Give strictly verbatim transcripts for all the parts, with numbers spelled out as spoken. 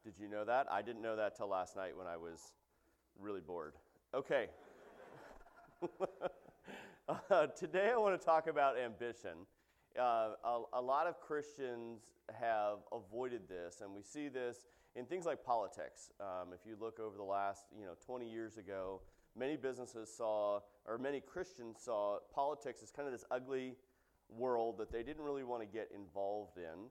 Did you know that? I didn't know that till last night when I was really bored. Okay. uh, today I want to talk about ambition. Uh, a, a lot of Christians have avoided this, and we see this in things like politics. Um, if you look over the last, you know, twenty years ago, many businesses saw, or many Christians saw politics as kind of this ugly world that they didn't really want to get involved in,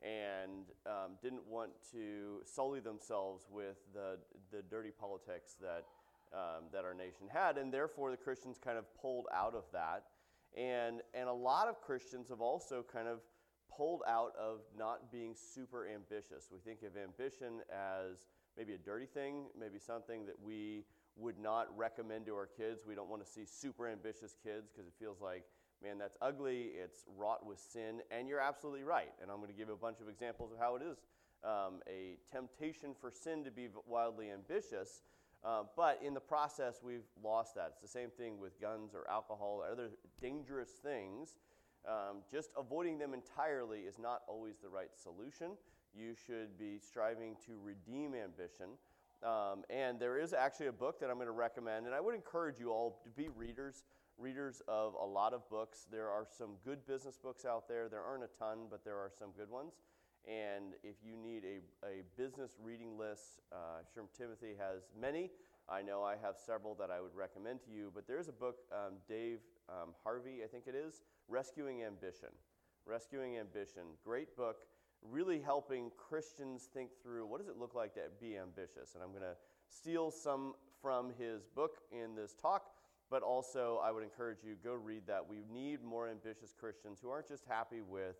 and um, didn't want to sully themselves with the the dirty politics that um, that our nation had, and therefore the Christians kind of pulled out of that, and and a lot of Christians have also kind of pulled out of not being super ambitious. We think of ambition as maybe a dirty thing, maybe something that we would not recommend to our kids. We don't want to see super ambitious kids because it feels like, man, that's ugly, it's wrought with sin, and you're absolutely right. And I'm going to give you a bunch of examples of how it is um, a temptation for sin to be wildly ambitious, uh, but in the process, we've lost that. It's the same thing with guns or alcohol or other dangerous things. Um, just avoiding them entirely is not always the right solution. You should be striving to redeem ambition. Um, and there is actually a book that I'm going to recommend, and I would encourage you all to be readers. readers of a lot of books. There are some good business books out there. There aren't a ton, but there are some good ones. And if you need a, a business reading list, uh, I'm sure Timothy has many. I know I have several that I would recommend to you, but there's a book, um, Dave um, Harvey, I think it is, Rescuing Ambition. Rescuing Ambition, great book, really helping Christians think through what does it look like to be ambitious. And I'm going to steal some from his book in this talk. But also, I would encourage you, go read that. We need more ambitious Christians who aren't just happy with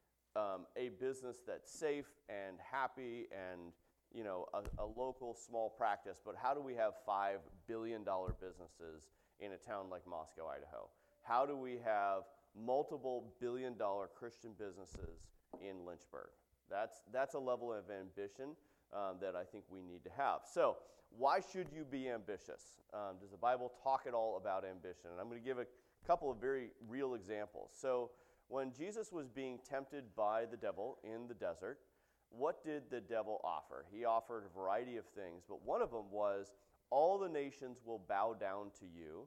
um, a business that's safe and happy and, you know, a, a local small practice, but how do we have five billion dollars businesses in a town like Moscow, Idaho? How do we have multiple billion dollar Christian businesses in Lynchburg? That's, that's a level of ambition um, that I think we need to have. So, why should you be ambitious? Um, does the Bible talk at all about ambition? And I'm going to give a couple of very real examples. So when Jesus was being tempted by the devil in the desert, what did the devil offer? He offered a variety of things, but one of them was, all the nations will bow down to you,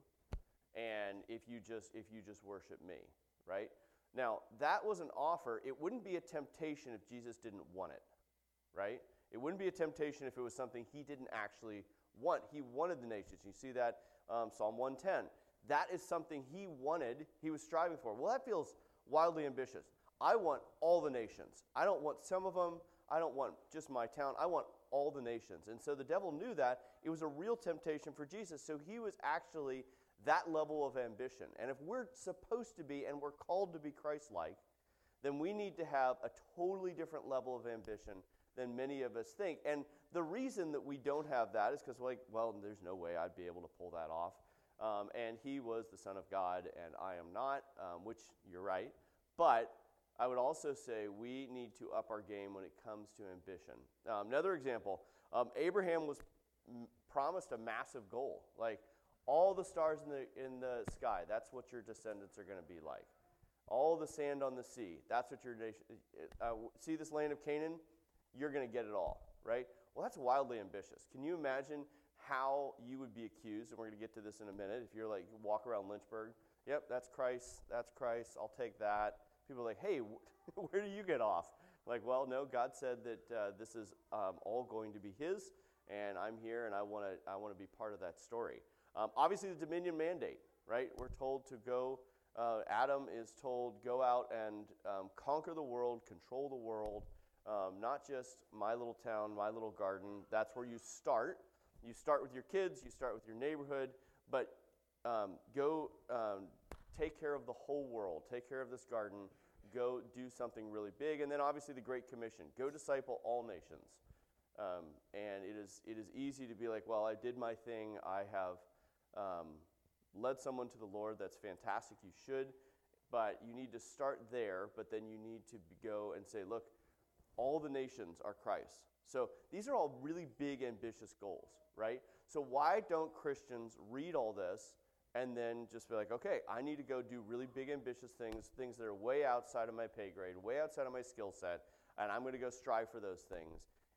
and if you just if you just worship me, right? Now, that was an offer. It wouldn't be a temptation if Jesus didn't want it, right? It wouldn't be a temptation if it was something he didn't actually want. He wanted the nations. You see that um, Psalm one ten. That is something he wanted, he was striving for. Well, that feels wildly ambitious. I want all the nations. I don't want some of them. I don't want just my town. I want all the nations. And so the devil knew that. It was a real temptation for Jesus. So he was actually that level of ambition. And if we're supposed to be and we're called to be Christ-like, then we need to have a totally different level of ambition than many of us think. And the reason that we don't have that is because, like, well, there's no way I'd be able to pull that off. Um, and he was the Son of God, and I am not, um, which you're right. But I would also say we need to up our game when it comes to ambition. Um, another example, um, Abraham was m- promised a massive goal, like all the stars in the in the sky. That's what your descendants are going to be like. All the sand on the sea. That's what your nation. Uh, see this land of Canaan? You're going to get it all, right? Well, that's wildly ambitious. Can you imagine how you would be accused? And we're going to get to this in a minute. If you're like, walk around Lynchburg, yep, that's Christ, that's Christ, I'll take that. People are like, hey, where do you get off? Like, well, no, God said that uh, this is um, all going to be his, and I'm here, and I want to I want to be part of that story. Um, obviously, the dominion mandate, right? We're told to go, uh, Adam is told, go out and um, conquer the world, control the world. Um, not just my little town, my little garden. That's where you start. You start with your kids, you start with your neighborhood, but um, go um, take care of the whole world. Take care of this garden. Go do something really big. And then obviously the Great Commission. Go disciple all nations. Um, and it is it is easy to be like, well, I did my thing. I have um, led someone to the Lord. That's fantastic. You should. But you need to start there, but then you need to go and say, look, all the nations are Christ. So these are all really big, ambitious goals, right? So why don't Christians read all this and then just be like, okay, I need to go do really big, ambitious things, things that are way outside of my pay grade, way outside of my skill set, and I'm going to go strive for those things.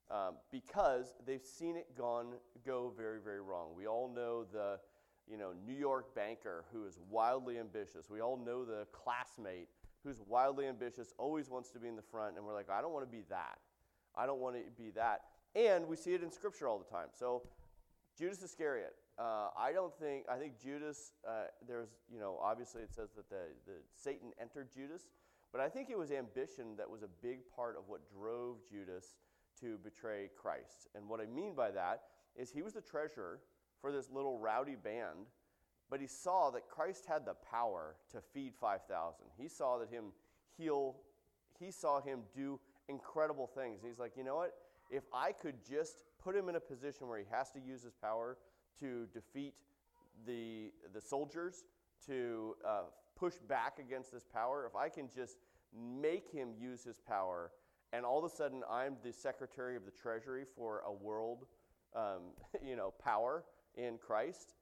um, because they've seen it gone go very, very wrong. We all know the you know, New York banker who is wildly ambitious. We all know the classmate who's wildly ambitious, always wants to be in the front, and we're like, I don't want to be that. I don't want to be that. And we see it in Scripture all the time. So Judas Iscariot, uh, I don't think, I think Judas, uh, there's, you know, obviously it says that the, the Satan entered Judas, but I think it was ambition that was a big part of what drove Judas to betray Christ. And what I mean by that is he was the treasurer for this little rowdy band, but he saw that Christ had the power to feed five thousand. He saw that him heal, he saw him do incredible things. And he's like, you know what? If I could just put him in a position where he has to use his power to defeat the, the soldiers, to uh, push back against this power, if I can just make him use his power, and all of a sudden I'm the secretary of the treasury for a world um, you know, power in Christ,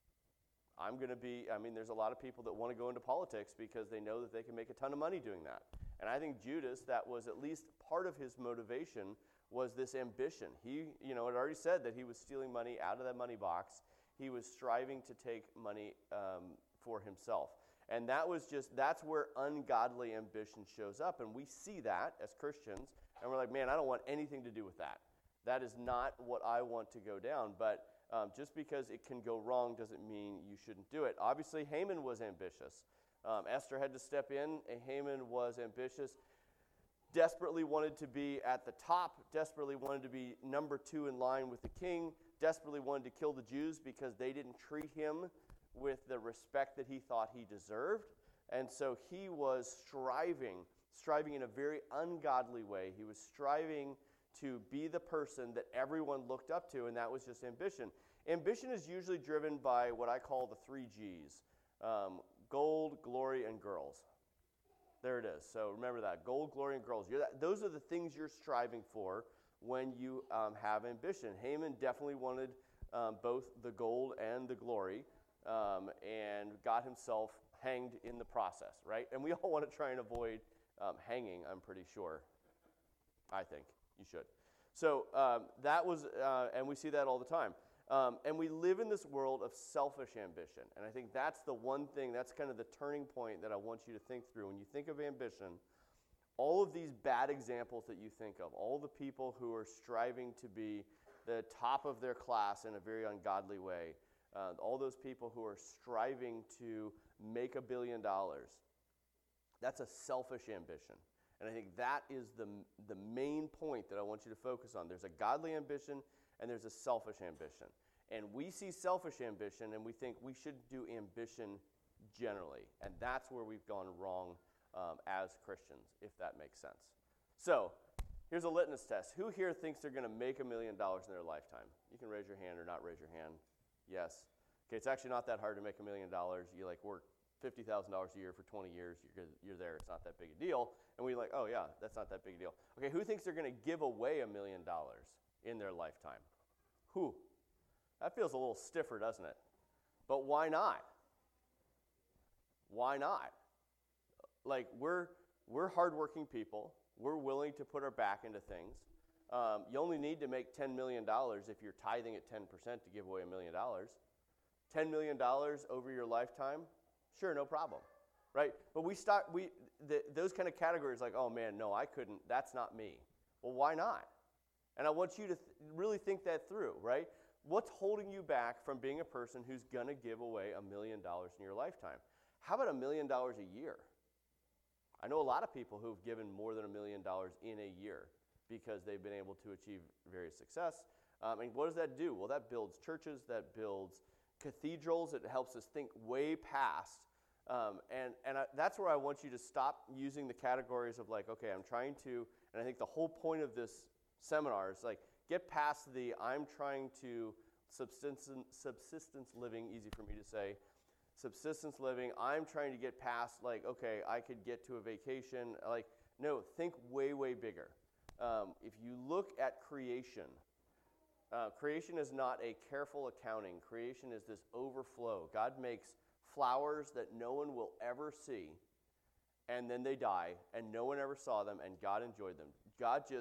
I'm going to be, I mean, there's a lot of people that want to go into politics because they know that they can make a ton of money doing that. And I think Judas, that was at least part of his motivation, was this ambition. He, you know, had already said that he was stealing money out of that money box. He was striving to take money um, for himself. And that was just, that's where ungodly ambition shows up. And we see that as Christians, and we're like, man, I don't want anything to do with that. That is not what I want to go down. But Um, just because it can go wrong doesn't mean you shouldn't do it. Obviously, Haman was ambitious. Um, Esther had to step in, and Haman was ambitious, desperately wanted to be at the top, desperately wanted to be number two in line with the king, desperately wanted to kill the Jews because they didn't treat him with the respect that he thought he deserved. And so he was striving, striving in a very ungodly way. He was striving to be the person that everyone looked up to, and that was just ambition. Ambition is usually driven by what I call the three G's, um, gold, glory, and girls. There it is. So remember that, gold, glory, and girls. You're that, those are the things you're striving for when you um, have ambition. Haman definitely wanted um, both the gold and the glory, um, and got himself hanged in the process, right? And we all want to try and avoid um, hanging, I'm pretty sure. I think. You should. So um, that was, uh, and we see that all the time. Um, and we live in this world of selfish ambition. And I think that's the one thing, that's kind of the turning point that I want you to think through. When you think of ambition, all of these bad examples that you think of, all the people who are striving to be the top of their class in a very ungodly way, uh, all those people who are striving to make a billion dollars, that's a selfish ambition. And I think that is the, the main point that I want you to focus on. There's a godly ambition and there's a selfish ambition. And we see selfish ambition and we think we should do ambition generally. And that's where we've gone wrong um, as Christians, if that makes sense. So here's a litmus test. Who here thinks they're going to make a million dollars in their lifetime? You can raise your hand or not raise your hand. Yes. Okay, it's actually not that hard to make a million dollars. You like work fifty thousand dollars a year for twenty years, you're, you're there, it's not that big a deal. And we're like, oh yeah, that's not that big a deal. Okay, who thinks they're going to give away a million dollars in their lifetime? Who? That feels a little stiffer, doesn't it? But why not? Why not? Like, we're, we're hardworking people. We're willing to put our back into things. Um, you only need to make ten million dollars if you're tithing at ten percent to give away a million dollars. ten million dollars over your lifetime? Sure, no problem, right? But we start, we the, those kind of categories like, oh man, no, I couldn't, that's not me. Well, why not? And I want you to th- really think that through, right? What's holding you back from being a person who's going to give away a million dollars in your lifetime? How about a million dollars a year? I know a lot of people who've given more than a million dollars in a year because they've been able to achieve various success. Um, and what does that do? Well, that builds churches, that builds cathedrals, it helps us think way past. Um, and and I, that's where I want you to stop using the categories of like, okay, I'm trying to, and I think the whole point of this seminar is like, get past the I'm trying to subsistence, subsistence living, easy for me to say, subsistence living, I'm trying to get past like, okay, I could get to a vacation. Like, no, think way, way bigger. Um, if you look at creation, uh, creation is not a careful accounting. Creation is this overflow. God makes flowers that no one will ever see, and then they die, and no one ever saw them, and God enjoyed them. God just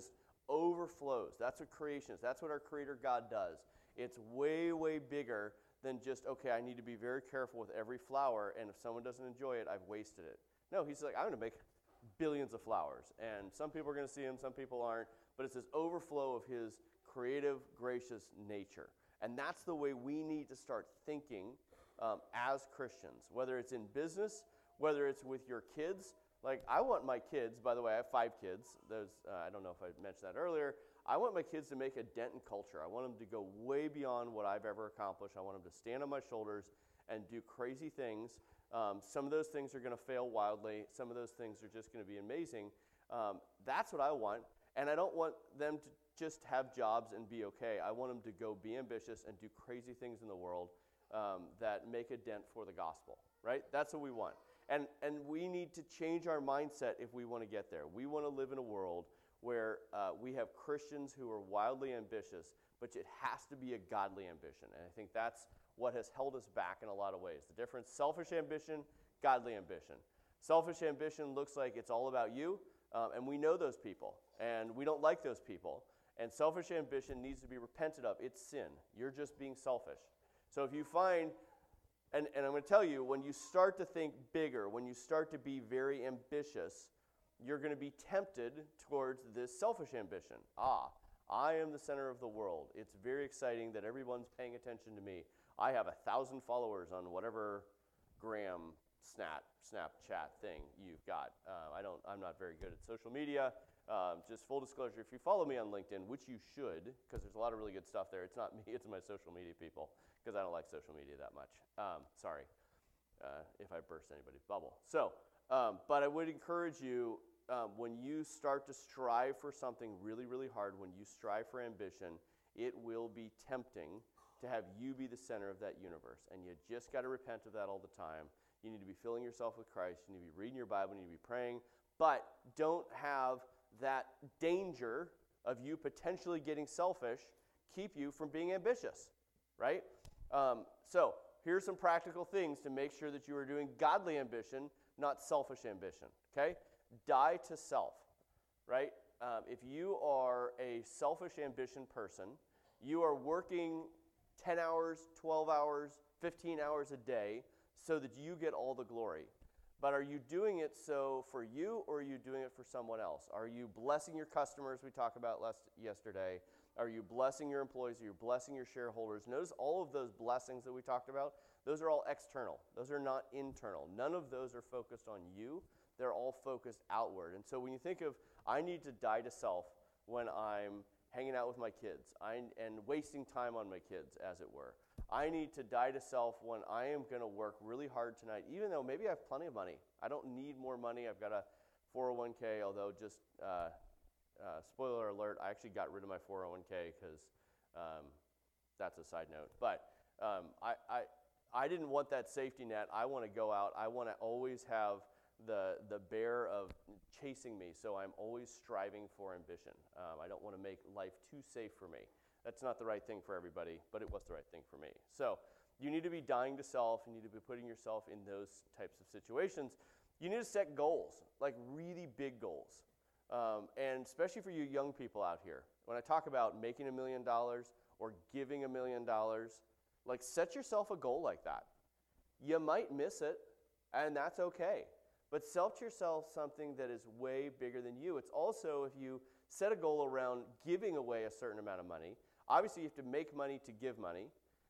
overflows. That's what creation is. That's what our Creator God does. It's way, way bigger than just, okay, I need to be very careful with every flower, and if someone doesn't enjoy it, I've wasted it. No, he's like, I'm going to make billions of flowers, and some people are going to see them, some people aren't, but it's this overflow of his creative, gracious nature. And that's the way we need to start thinking um, as Christians, whether it's in business, whether it's with your kids. Like, I want my kids, by the way, I have five kids. There's, uh, I don't know if I mentioned that earlier. I want my kids to make a dent in culture. I want them to go way beyond what I've ever accomplished. I want them to stand on my shoulders and do crazy things. Um, some of those things are going to fail wildly. Some of those things are just going to be amazing. Um, that's what I want. And I don't want them to just have jobs and be okay. I want them to go be ambitious and do crazy things in the world um, that make a dent for the gospel, right? That's what we want. And and we need to change our mindset if we want to get there. We want to live in a world where uh, we have Christians who are wildly ambitious, but it has to be a godly ambition. And I think that's what has held us back in a lot of ways. The difference, selfish ambition, godly ambition. Selfish ambition looks like it's all about you, um, and we know those people, and we don't like those people. And selfish ambition needs to be repented of. It's sin. You're just being selfish. So if you find... And, and I'm going to tell you, when you start to think bigger, when you start to be very ambitious, you're going to be tempted towards this selfish ambition. Ah, I am the center of the world. It's very exciting that everyone's paying attention to me. I have a thousand followers on whatever gram snap Snapchat thing you've got. Uh, I don't. I'm not very good at social media. Um, just full disclosure, if you follow me on LinkedIn, which you should, because there's a lot of really good stuff there. It's not me. It's my social media people, because I don't like social media that much. Um, sorry uh, if I burst anybody's bubble. So, um, but I would encourage you, um, when you start to strive for something really, really hard, when you strive for ambition, it will be tempting to have you be the center of that universe. And you just got to repent of that all the time. You need to be filling yourself with Christ. You need to be reading your Bible. You need to be praying. But don't have that danger of you potentially getting selfish keep you from being ambitious, right? Um, so here's some practical things to make sure that you are doing godly ambition, not selfish ambition, okay? Die to self, right? Um, if you are a selfish ambition person, you are working ten hours, twelve hours, fifteen hours a day so that you get all the glory. But are you doing it so for you, or are you doing it for someone else? Are you blessing your customers, we talked about last yesterday? Are you blessing your employees? Are you blessing your shareholders? Notice all of those blessings that we talked about, those are all external. Those are not internal. None of those are focused on you. They're all focused outward. And so when you think of, I need to die to self when I'm hanging out with my kids I, and wasting time on my kids, as it were. I need to die to self when I am going to work really hard tonight, even though maybe I have plenty of money. I don't need more money. I've got a four oh one k, although just uh, uh, spoiler alert, I actually got rid of my four oh one k because um, that's a side note. But um, I, I, I didn't want that safety net. I want to go out. I want to always have the, the bear of chasing me, so I'm always striving for ambition. Um, I don't want to make life too safe for me. That's not the right thing for everybody, but it was the right thing for me. So you need to be dying to self. You need to be putting yourself in those types of situations. You need to set goals, like really big goals. Um, and especially for you young people out here, when I talk about making a million dollars or giving a million dollars, like set yourself a goal like that. You might miss it, and that's okay. But set yourself something that is way bigger than you. It's also, if you set a goal around giving away a certain amount of money, obviously you have to make money to give money.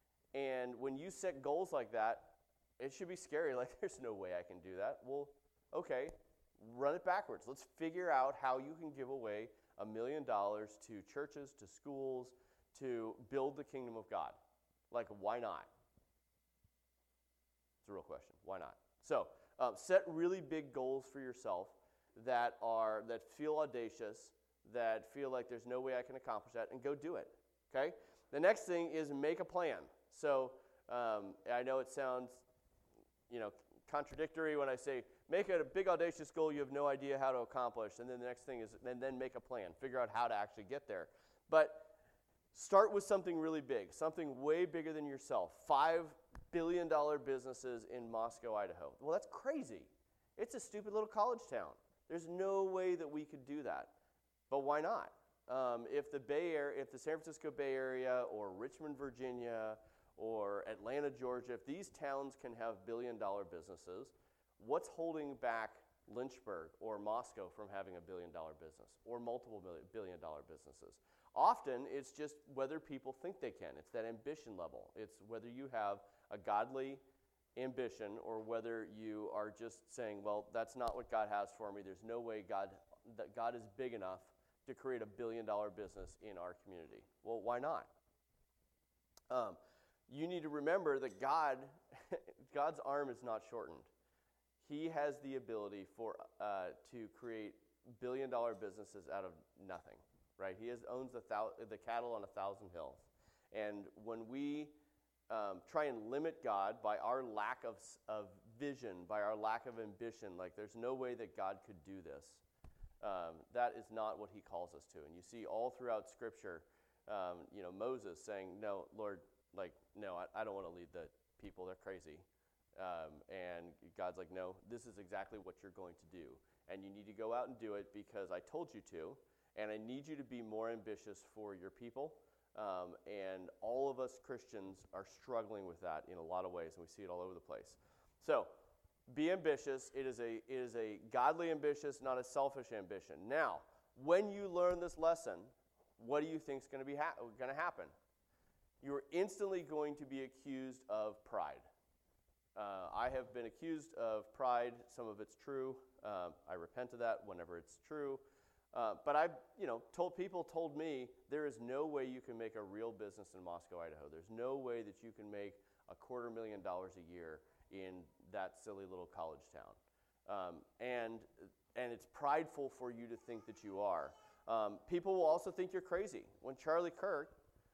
And when you set goals like that, it should be scary. Like, there's no way I can do that. Well, okay, run it backwards. Let's figure out how you can give away a million dollars to churches, to schools, to build the kingdom of God. Like, why not? It's a real question. Why not? So, um, set really big goals for yourself that are that feel audacious, that feel like there's no way I can accomplish that, and go do it. Okay? The next thing is make a plan. So um, I know it sounds, you know, contradictory when I say make it a big audacious goal you have no idea how to accomplish, and then the next thing is and then make a plan. Figure out how to actually get there. But start with something really big, something way bigger than yourself. Five billion dollar businesses in Moscow, Idaho. Well, that's crazy. It's a stupid little college town. There's no way that we could do that. But why not? Um, if the Bay Area, if the San Francisco Bay Area or Richmond, Virginia, or Atlanta, Georgia, if these towns can have billion-dollar businesses, what's holding back Lynchburg or Moscow from having a billion-dollar business or multiple billion-dollar businesses? Often, it's just whether people think they can. It's that ambition level. It's whether you have a godly ambition or whether you are just saying, well, that's not what God has for me. There's no way God that God is big enough to create a billion-dollar business in our community. Well, why not? Um, you need to remember that God, God's arm is not shortened. He has the ability for uh, to create billion-dollar businesses out of nothing, right? He has, owns the, thou- the cattle on a thousand hills. And when we um, try and limit God by our lack of, of vision, by our lack of ambition, like there's no way that God could do this, um, that is not what he calls us to. And you see all throughout Scripture, um, you know, Moses saying, no, Lord, like, no, I, I don't want to lead the people. They're crazy. Um, and God's like, no, this is exactly what you're going to do. And you need to go out and do it because I told you to. And I need you to be more ambitious for your people. Um, and all of us Christians are struggling with that in a lot of ways, and we see it all over the place. So, be ambitious. It is a, it is a godly ambitious, not a selfish ambition. Now, when you learn this lesson, what do you think is going to be ha- going to happen? You're instantly going to be accused of pride. Uh, I have been accused of pride. Some of it's true. Um, I repent of that whenever it's true. Uh, but I've, you know, told people told me there is no way you can make a real business in Moscow, Idaho. There's no way that you can make a quarter million dollars a year in that silly little college town. Um, and and it's prideful for you to think that you are. Um, people will also think you're crazy. When Charlie Kirk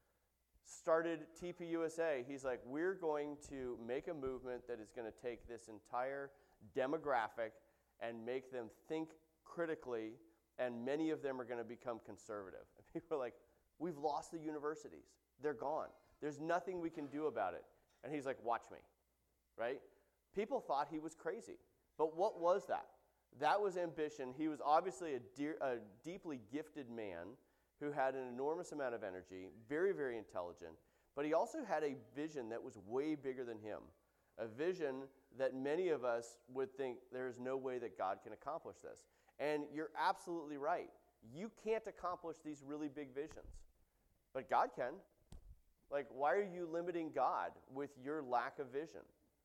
started T P U S A, he's like, we're going to make a movement that is going to take this entire demographic and make them think critically, and many of them are going to become conservative. And people are like, we've lost the universities. They're gone. There's nothing we can do about it. And he's like, watch me, right? People thought he was crazy. But what was that? That was ambition. He was obviously a, dear, a deeply gifted man who had an enormous amount of energy, very, very intelligent, but he also had a vision that was way bigger than him, a vision that many of us would think there is no way that God can accomplish this. And you're absolutely right. You can't accomplish these really big visions, but God can. Like, why are you limiting God with your lack of vision?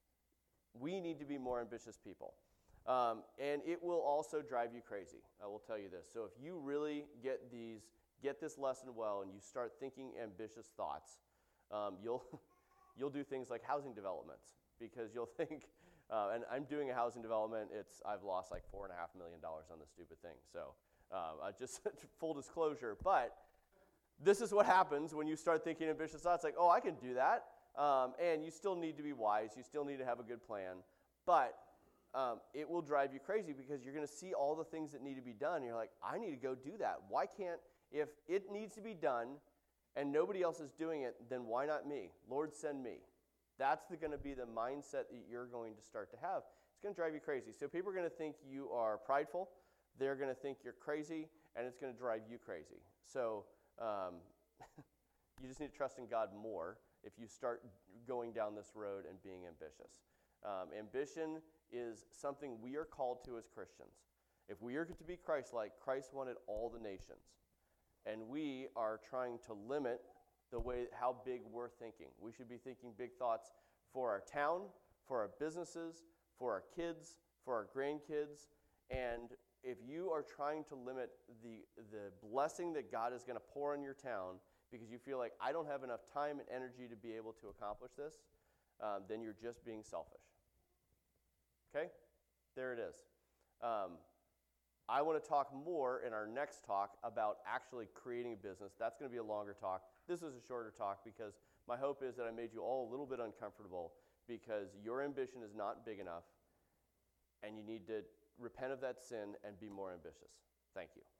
We need to be more ambitious people. Um, and it will also drive you crazy. I will tell you this. So if you really get these, get this lesson well, and you start thinking ambitious thoughts, um, you'll you'll do things like housing developments, because you'll think, uh, and I'm doing a housing development. It's I've lost like four and a half million dollars on this stupid thing. So uh, I just full disclosure, but this is what happens when you start thinking ambitious thoughts. Like, oh, I can do that, um, and you still need to be wise. You still need to have a good plan, but Um, it will drive you crazy because you're going to see all the things that need to be done. And you're like, I need to go do that. Why can't, if it needs to be done and nobody else is doing it, then why not me? Lord, send me. That's going to be the mindset that you're going to start to have. It's going to drive you crazy. So people are going to think you are prideful. They're going to think you're crazy, and it's going to drive you crazy. So um, you just need to trust in God more if you start going down this road and being ambitious. Um, ambition is something we are called to as Christians. If we are to be Christ-like, Christ wanted all the nations. And we are trying to limit the way, how big we're thinking. We should be thinking big thoughts for our town, for our businesses, for our kids, for our grandkids. And if you are trying to limit the, the blessing that God is going to pour on your town because you feel like, I don't have enough time and energy to be able to accomplish this, um, then you're just being selfish. Okay, there it is. Um, I want to talk more in our next talk about actually creating a business. That's going to be a longer talk. This is a shorter talk because my hope is that I made you all a little bit uncomfortable because your ambition is not big enough and you need to repent of that sin and be more ambitious. Thank you.